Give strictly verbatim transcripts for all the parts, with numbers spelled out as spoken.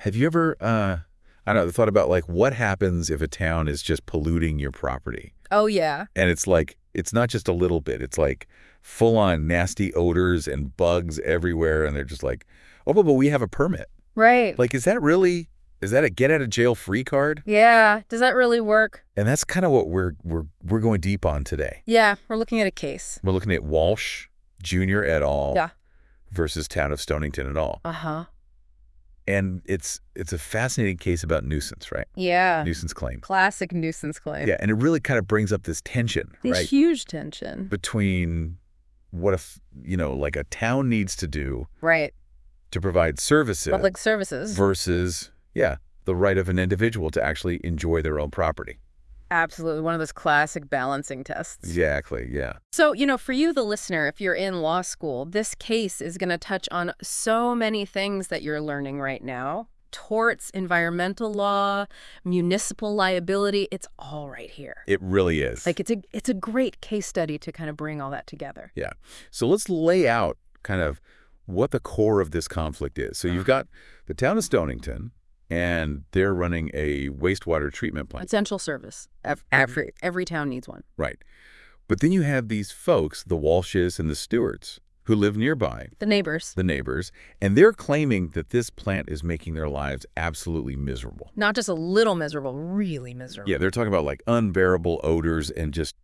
Have you ever, uh, I don't know, thought about like what happens if a town is just polluting your property? Oh, yeah. And it's like, it's not just a little bit. It's like full on nasty odors and bugs everywhere. And they're just like, oh, but, but we have a permit. Right. Like, is that really, is that a get out of jail free card? Yeah. Does that really work? And that's kind of what we're, we're, we're going deep on today. Yeah. We're looking at a case. We're looking at Walsh Junior et al. Yeah. Versus Town of Stonington et al. Uh-huh. And it's it's a fascinating case about nuisance, right? Yeah. Nuisance claim. Classic nuisance claim. Yeah, and it really kind of brings up this tension, This right? huge tension. Between what if, you know, like a town needs to do Right. to provide services Public services. versus, yeah, the right of an individual to actually enjoy their own property. Absolutely. One of those classic balancing tests. Exactly, yeah. So, you know, for you, the listener, if you're in law school, this case is going to touch on so many things that you're learning right now. Torts, environmental law, municipal liability, it's all right here. It really is. Like, it's a it's a great case study to kind of bring all that together. Yeah. So let's lay out kind of what the core of this conflict is. So you've got the town of Stonington, and they're running a wastewater treatment plant. Essential service. Ev- Every, every town needs one. Right. But then you have these folks, the Walshes and the Stewarts, who live nearby, The neighbors. the neighbors, and they're claiming that this plant is making their lives absolutely miserable. Not just a little miserable, really miserable. Yeah, they're talking about like unbearable odors and just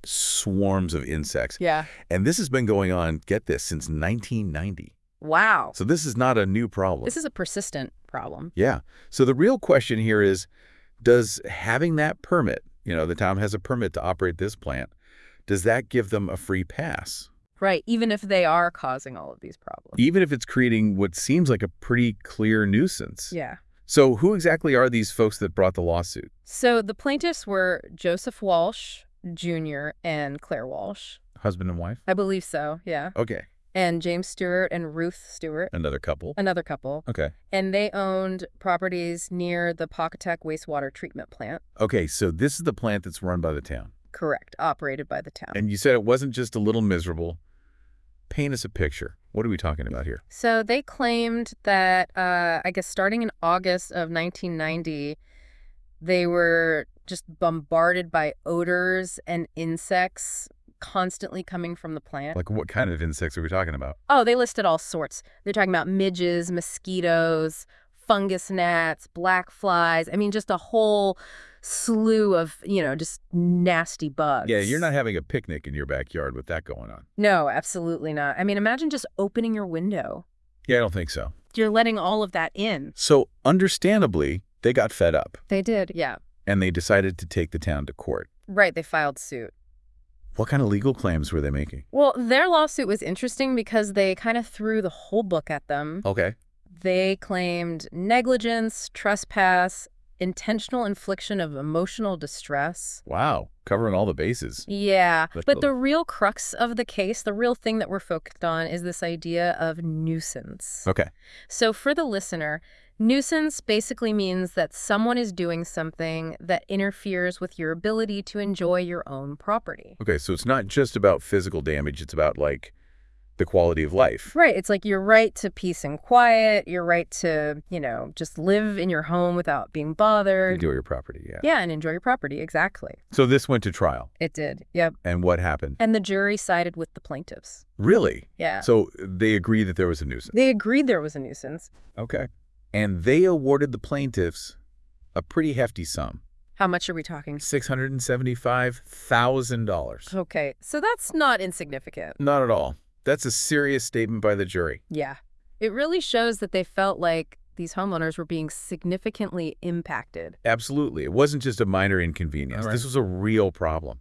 swarms of insects. Yeah. And this has been going on, get this, since nineteen ninety. Wow. So this is not a new problem. This is a persistent problem. Yeah. So the real question here is, does having that permit, you know, the town has a permit to operate this plant, does that give them a free pass? Right, even if they are causing all of these problems. Even if it's creating what seems like a pretty clear nuisance. Yeah. So who exactly are these folks that brought the lawsuit? So the plaintiffs were Joseph Walsh Junior and Claire Walsh. Husband and wife? I believe so, yeah. Okay. And James Stewart and Ruth Stewart, Another couple? another couple. Okay. And they owned properties near the Pawcatuck wastewater treatment plant. Okay, so this is the plant that's run by the town. Correct, operated by the town. And you said it wasn't just a little miserable. Paint us a picture. What are we talking about here? So they claimed that, uh, I guess starting in August of nineteen ninety, they were just bombarded by odors and insects constantly coming from the plant. Like what kind of insects are we talking about? Oh, they listed all sorts. They're talking about midges, mosquitoes, fungus gnats, black flies. I mean, just a whole slew of, you know, just nasty bugs. Yeah, you're not having a picnic in your backyard with that going on. No, absolutely not. I mean, imagine just opening your window. Yeah, I don't think so. You're letting all of that in. So understandably, they got fed up They did, yeah. and they decided to take the town to court. Right, they filed suit. What kind of legal claims were they making? Well, their lawsuit was interesting because they kind of threw the whole book at them. Okay. They claimed negligence, trespass, intentional infliction of emotional distress. Wow. Covering all the bases. Yeah, That's but a- the real crux of the case, the real thing that we're focused on is this idea of nuisance. Okay. So for the listener, nuisance basically means that someone is doing something that interferes with your ability to enjoy your own property. Okay, so it's not just about physical damage. It's about, like, the quality of life. Right. It's like your right to peace and quiet, your right to, you know, just live in your home without being bothered. Enjoy your property, yeah. Yeah, and enjoy your property. Exactly. So this went to trial. It did. Yep. And what happened? And the jury sided with the plaintiffs. Really? Yeah. So they agreed that there was a nuisance. They agreed there was a nuisance. Okay. And they awarded the plaintiffs a pretty hefty sum. How much are we talking? six hundred seventy-five thousand dollars. Okay. So that's not insignificant. Not at all. That's a serious statement by the jury. Yeah. It really shows that they felt like these homeowners were being significantly impacted. Absolutely. It wasn't just a minor inconvenience. All right. This was a real problem.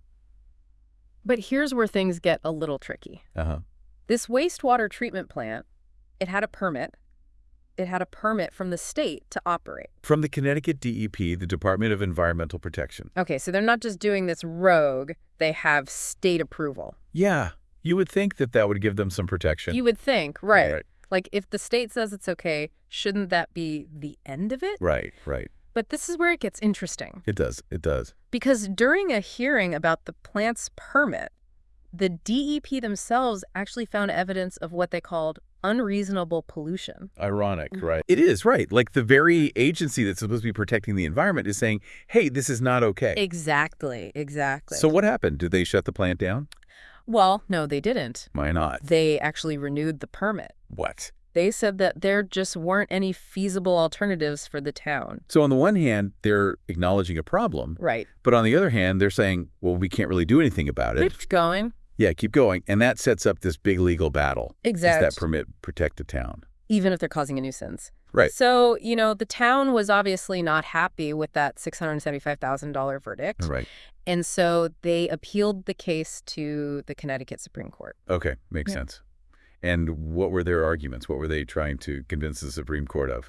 But here's where things get a little tricky. Uh-huh. This wastewater treatment plant, it had a permit. It had a permit from the state to operate. From the Connecticut D E P, the Department of Environmental Protection. Okay, so they're not just doing this rogue. They have state approval. Yeah. You would think that that would give them some protection. You would think, right. Right. Like, if the state says it's okay, shouldn't that be the end of it? Right, right. But this is where it gets interesting. It does. It does. Because during a hearing about the plant's permit, the D E P themselves actually found evidence of what they called unreasonable pollution. Ironic, right? It is, right. Like the very agency that's supposed to be protecting the environment is saying, hey, this is not okay. Exactly, exactly. So what happened? Did they shut the plant down? Well, no, they didn't. Why not? They actually renewed the permit. What? They said that there just weren't any feasible alternatives for the town. So on the one hand, they're acknowledging a problem. Right. But on the other hand, they're saying, well, we can't really do anything about it. Keep going. Yeah, keep going. And that sets up this big legal battle. Exactly. Does that permit protect the town? Even if they're causing a nuisance. Right. So, you know, the town was obviously not happy with that six hundred seventy-five thousand dollar verdict. Right. And so they appealed the case to the Connecticut Supreme Court. Okay, makes Yeah. sense. And what were their arguments? What were they trying to convince the Supreme Court of?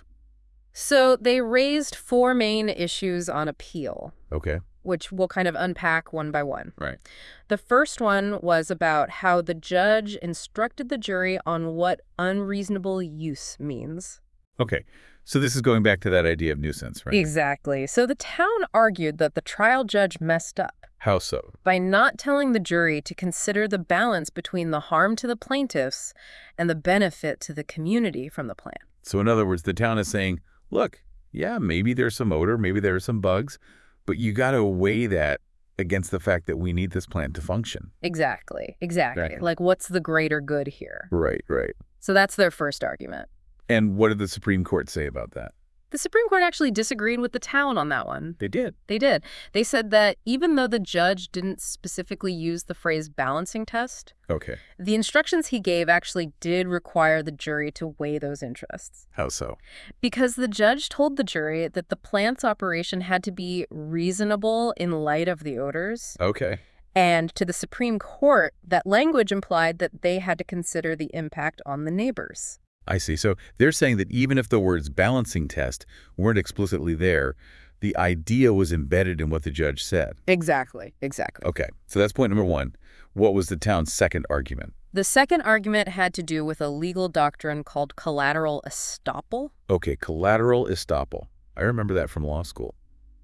So they raised four main issues on appeal, Okay. which we'll kind of unpack one by one. Right. The first one was about how the judge instructed the jury on what unreasonable use means. Okay. So this is going back to that idea of nuisance, right? Exactly. So the town argued that the trial judge messed up How so? by not telling the jury to consider the balance between the harm to the plaintiffs and the benefit to the community from the plant. So in other words, the town is saying, look, yeah, maybe there's some odor, maybe there are some bugs, but you got to weigh that against the fact that we need this plant to function. Exactly. Exactly. Exactly. Like, what's the greater good here? Right, right. So that's their first argument. And what did the Supreme Court say about that? The Supreme Court actually disagreed with the town on that one. They did. They did. They said that even though the judge didn't specifically use the phrase balancing test, Okay. the instructions he gave actually did require the jury to weigh those interests. How so? Because the judge told the jury that the plant's operation had to be reasonable in light of the odors. Okay. And to the Supreme Court, that language implied that they had to consider the impact on the neighbors. I see. So they're saying that even if the words balancing test weren't explicitly there, the idea was embedded in what the judge said. Exactly. Exactly. Okay. So that's point number one. What was the town's second argument? The second argument had to do with a legal doctrine called collateral estoppel. Okay, collateral estoppel. I remember that from law school.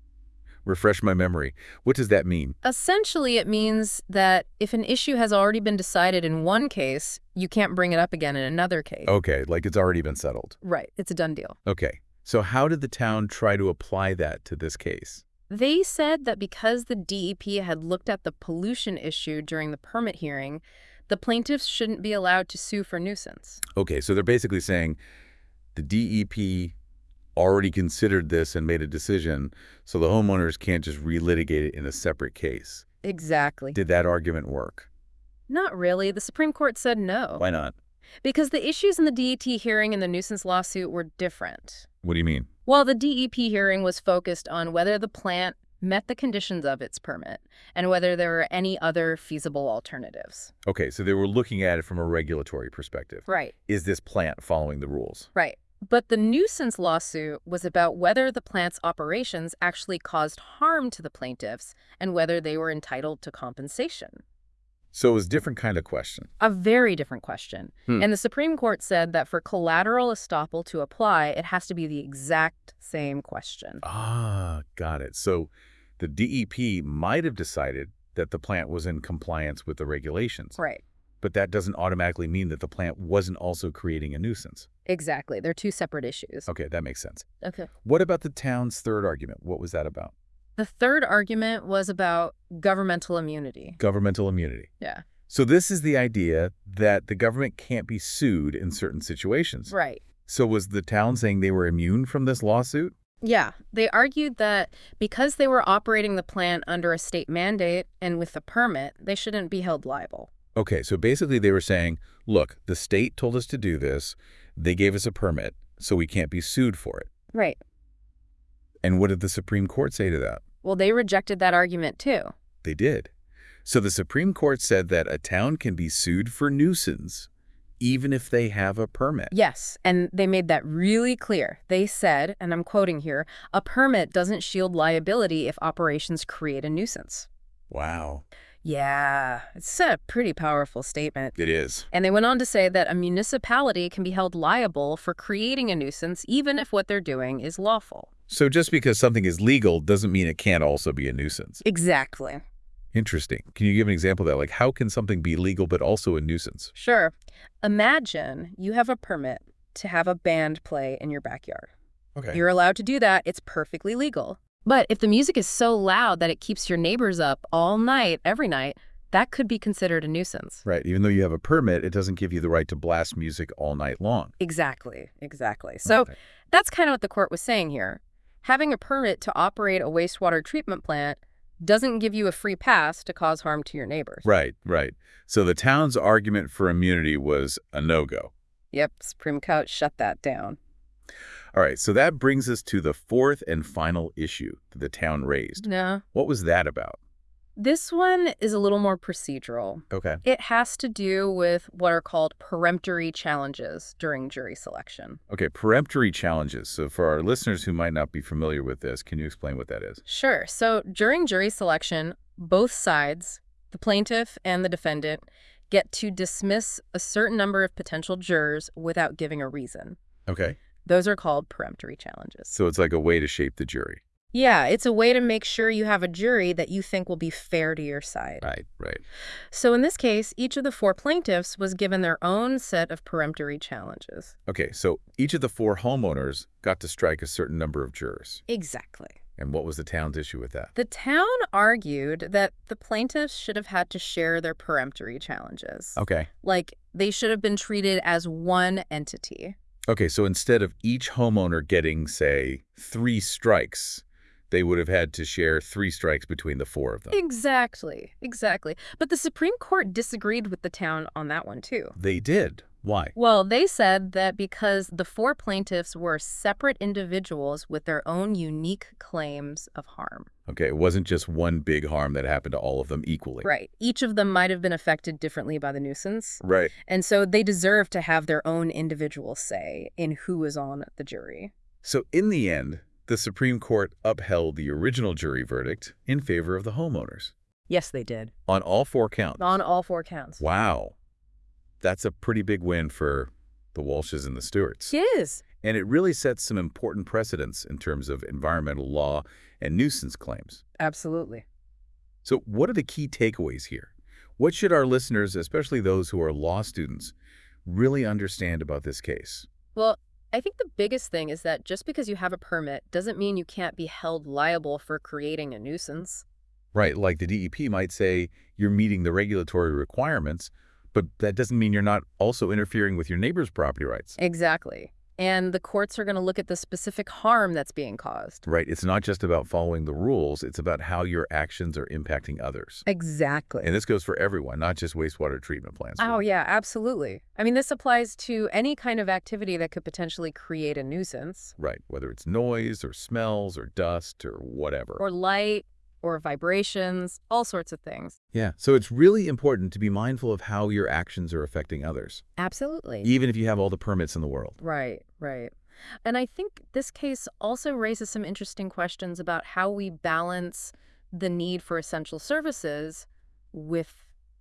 Refresh my memory. What does that mean? Essentially, it means that if an issue has already been decided in one case, you can't bring it up again in another case. Okay, like it's already been settled. Right. It's a done deal. Okay. So how did the town try to apply that to this case? They said that because the D E P had looked at the pollution issue during the permit hearing, the plaintiffs shouldn't be allowed to sue for nuisance. Okay, so they're basically saying the D E P already considered this and made a decision, so the homeowners can't just relitigate it in a separate case. Exactly. Did that argument work? Not really. The Supreme Court said no. Why not? Because the issues in the D E T hearing and the nuisance lawsuit were different. What do you mean? Well, the D E P hearing was focused on whether the plant met the conditions of its permit and whether there were any other feasible alternatives. Okay, so they were looking at it from a regulatory perspective. Right. Is this plant following the rules? Right. But the nuisance lawsuit was about whether the plant's operations actually caused harm to the plaintiffs and whether they were entitled to compensation. So it was a different kind of question. A very different question. Hmm. And the Supreme Court said that for collateral estoppel to apply, it has to be the exact same question. Ah, got it. So the D E P might have decided that the plant was in compliance with the regulations. Right. But that doesn't automatically mean that the plant wasn't also creating a nuisance. Exactly. They're two separate issues. Okay, that makes sense. Okay. What about the town's third argument? What was that about? The third argument was about governmental immunity. Governmental immunity. Yeah. So this is the idea that the government can't be sued in certain situations. Right. So was the town saying they were immune from this lawsuit? Yeah. They argued that because they were operating the plant under a state mandate and with a permit, they shouldn't be held liable. Okay, so basically they were saying, look, the state told us to do this. They gave us a permit, so we can't be sued for it. Right. And what did the Supreme Court say to that? Well, they rejected that argument too. They did. So the Supreme Court said that a town can be sued for nuisance even if they have a permit. Yes, and they made that really clear. They said, and I'm quoting here, a permit doesn't shield liability if operations create a nuisance. Wow. Yeah, it's a pretty powerful statement. It is. And they went on to say that a municipality can be held liable for creating a nuisance even if what they're doing is lawful. So just because something is legal doesn't mean it can't also be a nuisance. Exactly. Interesting. Can you give an example of that? Like, how can something be legal but also a nuisance? Sure. Imagine you have a permit to have a band play in your backyard. Okay. You're allowed to do that. It's perfectly legal. But if the music is so loud that it keeps your neighbors up all night, every night, that could be considered a nuisance. Right. Even though you have a permit, it doesn't give you the right to blast music all night long. Exactly. Exactly. So Okay. that's kind of what the court was saying here. Having a permit to operate a wastewater treatment plant doesn't give you a free pass to cause harm to your neighbors. Right, right. So the town's argument for immunity was a no-go. Yep, Supreme Court shut that down. All right, so that brings us to the fourth and final issue that the town raised. No. What was that about? This one is a little more procedural. Okay. It has to do with what are called peremptory challenges during jury selection. Okay, peremptory challenges. So for our listeners who might not be familiar with this, can you explain what that is? Sure. So during jury selection, both sides, the plaintiff and the defendant, get to dismiss a certain number of potential jurors without giving a reason. Okay. Those are called peremptory challenges. So it's like a way to shape the jury. Yeah, it's a way to make sure you have a jury that you think will be fair to your side. Right, right. So in this case, each of the four plaintiffs was given their own set of peremptory challenges. Okay, so each of the four homeowners got to strike a certain number of jurors. Exactly. And what was the town's issue with that? The town argued that the plaintiffs should have had to share their peremptory challenges. Okay. Like, they should have been treated as one entity. Okay, so instead of each homeowner getting, say, three strikes, they would have had to share three strikes between the four of them. Exactly, exactly. But the Supreme Court disagreed with the town on that one, too. They did. Why? Well, they said that because the four plaintiffs were separate individuals with their own unique claims of harm. Okay, it wasn't just one big harm that happened to all of them equally. Right. Each of them might have been affected differently by the nuisance. Right. And so they deserve to have their own individual say in who is on the jury. So in the end, the Supreme Court upheld the original jury verdict in favor of the homeowners. Yes, they did. On all four counts. On all four counts. Wow. That's a pretty big win for the Walshes and the Stewarts. It is. And it really sets some important precedents in terms of environmental law and nuisance claims. Absolutely. So what are the key takeaways here? What should our listeners, especially those who are law students, really understand about this case? Well, I think the biggest thing is that just because you have a permit doesn't mean you can't be held liable for creating a nuisance. Right, like the D E P might say you're meeting the regulatory requirements, but that doesn't mean you're not also interfering with your neighbor's property rights. Exactly. And the courts are going to look at the specific harm that's being caused. Right, it's not just about following the rules, it's about how your actions are impacting others. Exactly. And this goes for everyone, not just wastewater treatment plants. Oh, yeah, absolutely. I mean, this applies to any kind of activity that could potentially create a nuisance. Right, whether it's noise or smells or dust or whatever. Or light or vibrations, all sorts of things. Yeah, so it's really important to be mindful of how your actions are affecting others, Absolutely. even if you have all the permits in the world. Right, right. And I think this case also raises some interesting questions about how we balance the need for essential services with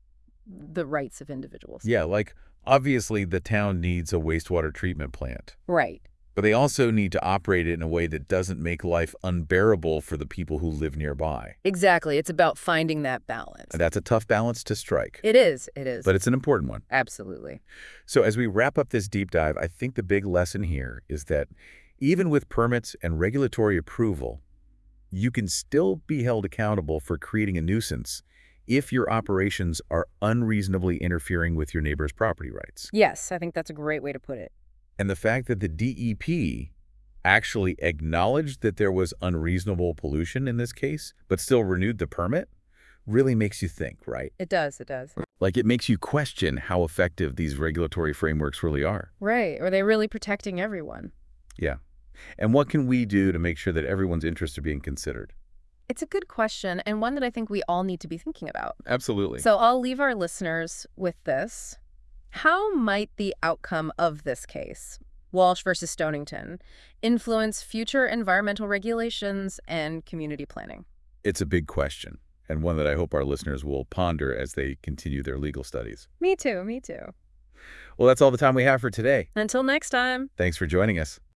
the rights of individuals. Yeah, like obviously the town needs a wastewater treatment plant, Right. but they also need to operate it in a way that doesn't make life unbearable for the people who live nearby. Exactly. It's about finding that balance. And that's a tough balance to strike, It is. It is. but it's an important one. Absolutely. So as we wrap up this deep dive, I think the big lesson here is that even with permits and regulatory approval, you can still be held accountable for creating a nuisance if your operations are unreasonably interfering with your neighbor's property rights. Yes, I think that's a great way to put it. And the fact that the D E P actually acknowledged that there was unreasonable pollution in this case, but still renewed the permit, really makes you think, right? It does. It does. Like it makes you question how effective these regulatory frameworks really are. Right. Are they really protecting everyone? Yeah. And what can we do to make sure that everyone's interests are being considered? It's a good question, and one that I think we all need to be thinking about. Absolutely. So I'll leave our listeners with this. How might the outcome of this case, Walsh versus Stonington, influence future environmental regulations and community planning? It's a big question, and one that I hope our listeners will ponder as they continue their legal studies. Me too, me too. Well, that's all the time we have for today. Until next time. Thanks for joining us.